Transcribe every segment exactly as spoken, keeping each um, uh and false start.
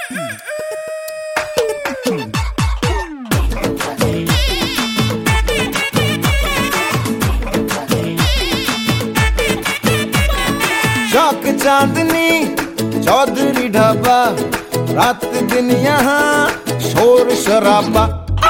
चौक चांदनी चौधरी ढाबा, रात दिन यहाँ शोर शराबा।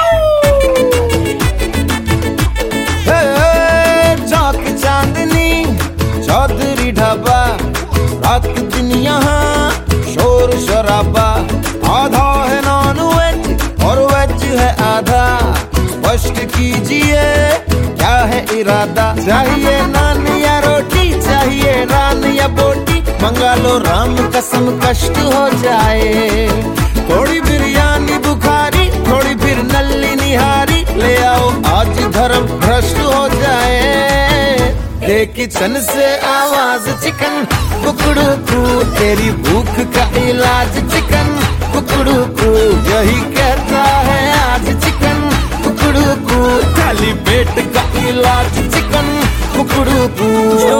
चौक चांदनी चौधरी ढाबा, रात दिन यहाँ शोर शराबा। आधा है नॉन वेज और वेज है आधा, स्पष्ट कीजिए क्या है इरादा। चाहिए नान या रोटी, चाहिए नान या बोटी, मंगा लो राम कसम कष्ट हो जाए। थोड़ी बिरयानी बुखारी, थोड़ी फिर नल्ली निहारी, ले आओ आज धर्म भ्रष्ट हो जाए। दे किचन से आवाज चिकन कुकड़ू कू, तेरी भूख का इलाज चिकन कुकड़ू कू, यही कहता है आज चिकन कुकड़ू कू, खाली पेट का इलाज चिकन कुकड़ू कू।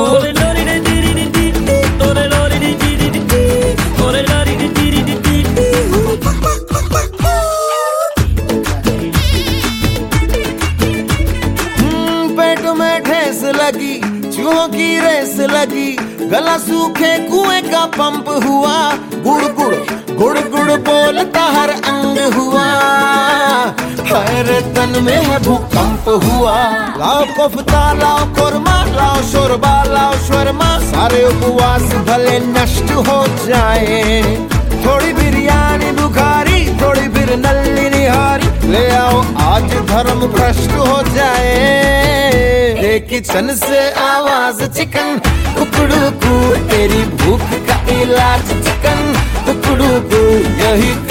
पेट में ठेस लगी, चूहों की रेस लगी, गला सूखे कुएं का पंप हुआ। गुड़ गुड़ गुड़ गुड़ बोलता हर अंग हुआ, हर तन में है भूकंप हुआ। लाओ कोफ्ता लाओ कोरमा, लाओ शोरबा लाओ शर्मा, सारे उपवास भले नष्ट हो जाए। थोड़ी बिरयानी बुखारी, थोड़ी फिर नल्ली निहारी, ले आओ आज धर्म भ्रष्ट हो जाए। किचन से आवाज चिकन कुकड़ू कू, तेरी भूख का इलाज चिकन कुकड़ू कू, यही